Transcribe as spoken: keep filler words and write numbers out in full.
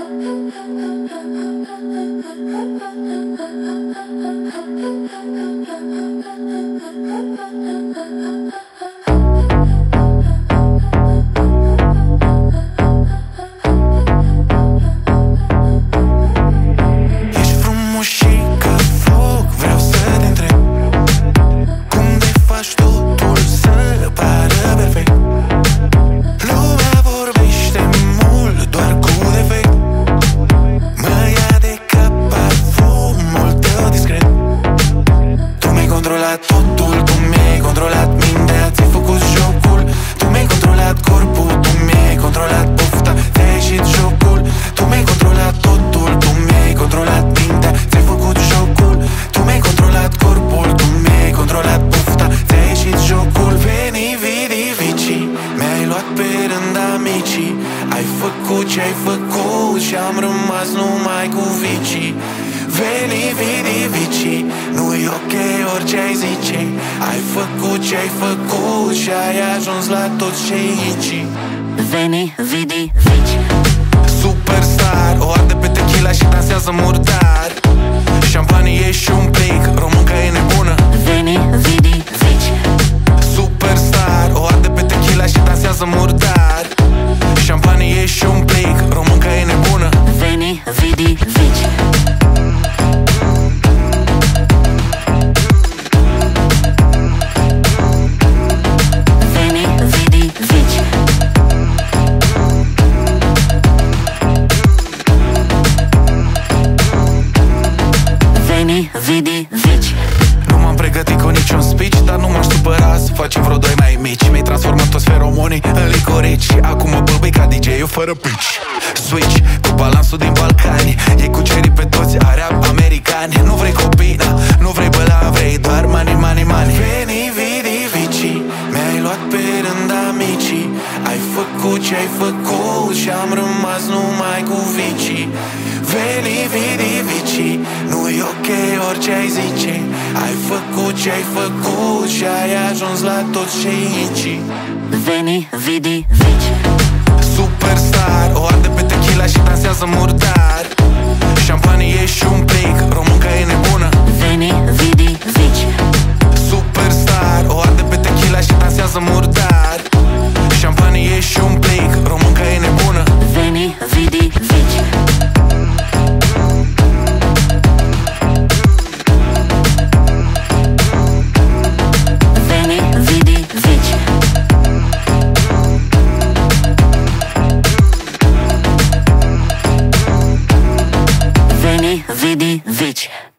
Totul, tu mi-ai controlat mintea, ți-ai făcut jocul. Tu mi-ai controlat corpul, tu mi-ai controlat pofta, ți-ai ieșit jocul. Tu mi-ai controlat totul, tu mi-ai controlat mintea, ți-ai făcut jocul. Tu mi-ai controlat corpul, tu mi-ai controlat pofta, ți-ai ieșit jocul. Veni, vidi, vici, mi-ai luat pe rând amicii. Ai făcut ce-ai făcut și am rămas numai cu vicii. Veni, vidi, vici, nu-i ok orice ai zice. Ai făcut ce-ai făcut și ai ajuns la toți cei aici. Veni, vidi, vici. Superstar, o arde pe tequila și dansează murdar. Șampanie și un plic, românca e nebună. Veni, vidi, vici. Superstar, o arde pe tequila și dansează murdar. Șampanie și un plic, românca e nebună. Veni, vidi, vici. Vidi, vici. Nu m-am pregătit cu niciun speech, dar nu m-aș supăra să facem vreo doi mai mici. Mi-ai transformat toți feromonii în licorici și acum mă bâlbâi ca D J-ul fără pitch. Switch cu balansul din Balcani, e cucerit pe toți arabi americani. Nu vrei copina, nu vrei băla, vrei doar money, money, money. Veni, vidi, vici, mi-ai luat pe rând amicii. Ai făcut ce-ai făcut și am rămas numai cu vicii. Veni, vidi, vici, nu-i ok orice ai zice. Ai făcut ce-ai făcut și ai ajuns la toți cei aici. Veni, vidi, vici. Superstar, o arde pe tequila și dansează murdar. Șampanie și un plic, românca e nebună. Veni, vidi, vici. Superstar, o arde pe tequila și dansează murdar. Șampanie și un plic, românca e nebună. Veni, vidi, vici. Veni, vidi, vici. Veni, vidi, vici.